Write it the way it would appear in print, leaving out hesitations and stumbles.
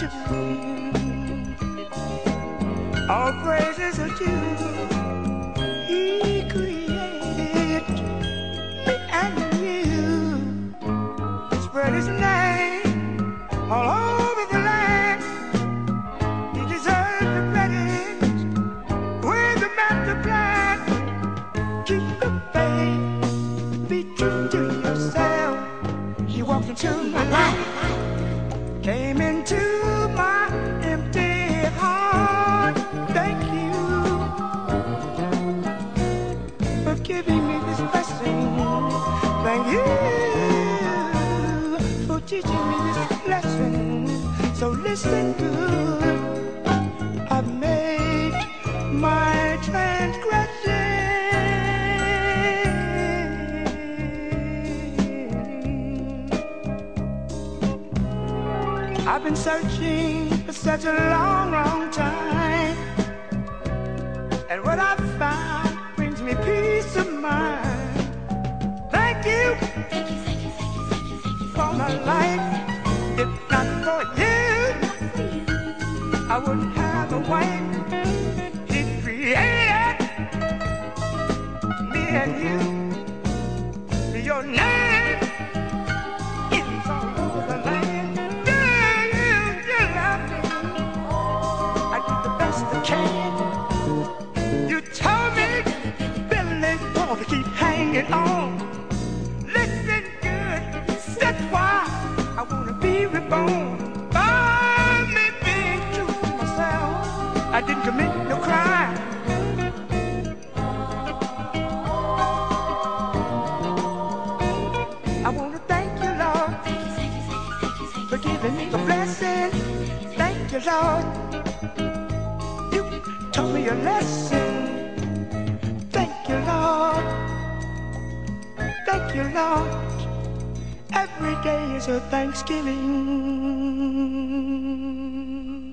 to you. All praises are due. He created me and you. Spread his name all over the land. He deserves the credit with the master plan. Keep the faith, be true to yourself. He walked into my life, came into my empty heart. Thank you for giving me this blessing. Thank you for teaching me this lesson. So listen good. I've made my transgression. I've been searching for such a long, long time, and what I've found brings me peace of mind. Thank you, Thank you, thank you, thank you, thank you, thank you for my life. If not for you, I wouldn't have a wife. He created me and you. Your name is all over the land. Do you love me? I do the best I can. You told me, Billy, gonna keep hanging on. Listen good, that's why I wanna be reborn. By me being true to myself, I didn't commit no crime. I wanna thank you, Lord, thank you, thank you, thank you, thank you, thank for you, giving me a blessing. Thank you, Lord. You taught me a lesson. Thank you, Lord. Thank you, Lord. Every day is a Thanksgiving.